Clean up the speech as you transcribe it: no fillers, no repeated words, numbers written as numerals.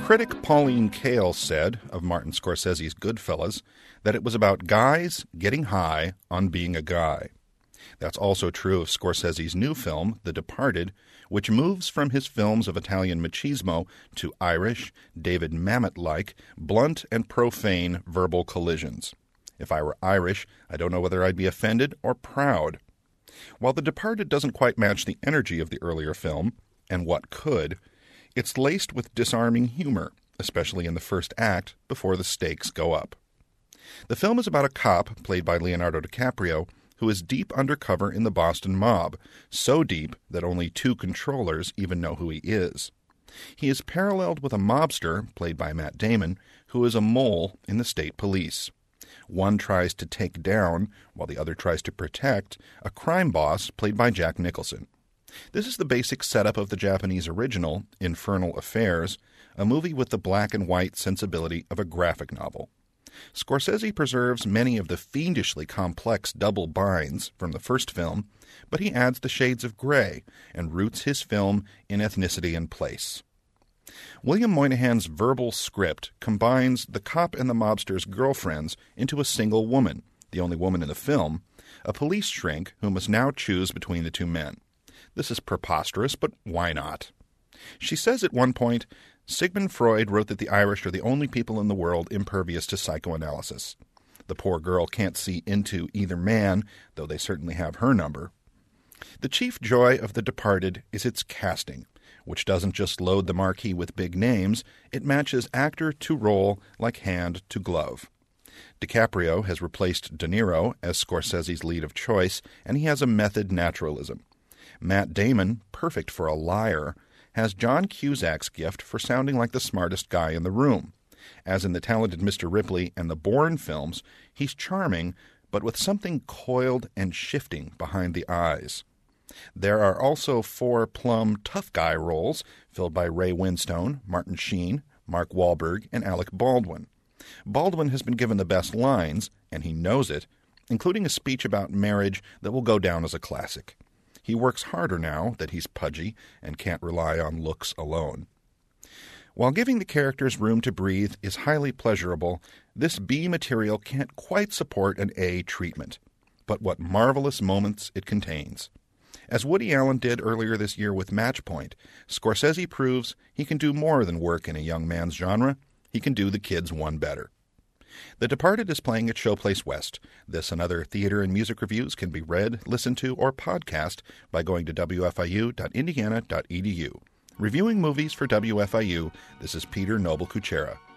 Critic Pauline Kael said of Martin Scorsese's Goodfellas that it was about guys getting high on being a guy. That's also true of Scorsese's new film, The Departed, which moves from his films of Italian machismo to Irish, David Mamet-like, blunt and profane verbal collisions. If I were Irish, I don't know whether I'd be offended or proud. While The Departed doesn't quite match the energy of the earlier film, and what could, it's laced with disarming humor, especially in the first act, before the stakes go up. The film is about a cop, played by Leonardo DiCaprio, who is deep undercover in the Boston mob, so deep that only 2 controllers even know who he is. He is paralleled with a mobster, played by Matt Damon, who is a mole in the state police. One tries to take down, while the other tries to protect, a crime boss, played by Jack Nicholson. This is the basic setup of the Japanese original, Infernal Affairs, a movie with the black and white sensibility of a graphic novel. Scorsese preserves many of the fiendishly complex double binds from the first film, but he adds the shades of gray and roots his film in ethnicity and place. William Moynihan's verbal script combines the cop and the mobster's girlfriends into a single woman, the only woman in the film, a police shrink who must now choose between the 2 men. This is preposterous, but why not? She says at one point, Sigmund Freud wrote that the Irish are the only people in the world impervious to psychoanalysis. The poor girl can't see into either man, though they certainly have her number. The chief joy of The Departed is its casting, which doesn't just load the marquee with big names, it matches actor to role like hand to glove. DiCaprio has replaced De Niro as Scorsese's lead of choice, and he has a method naturalism. Matt Damon, perfect for a liar, has John Cusack's gift for sounding like the smartest guy in the room. As in The Talented Mr. Ripley and the Bourne films, he's charming, but with something coiled and shifting behind the eyes. There are also 4 plumb tough guy roles filled by Ray Winstone, Martin Sheen, Mark Wahlberg, and Alec Baldwin. Baldwin has been given the best lines, and he knows it, including a speech about marriage that will go down as a classic. He works harder now that he's pudgy and can't rely on looks alone. While giving the characters room to breathe is highly pleasurable, this B material can't quite support an A treatment. But what marvelous moments it contains. As Woody Allen did earlier this year with Match Point, Scorsese proves he can do more than work in a young man's genre. He can do the kids one better. The Departed is playing at Showplace West. This and other theater and music reviews can be read, listened to, or podcast by going to wfiu.indiana.edu. Reviewing movies for WFIU, this is Peter Noble Kuchera.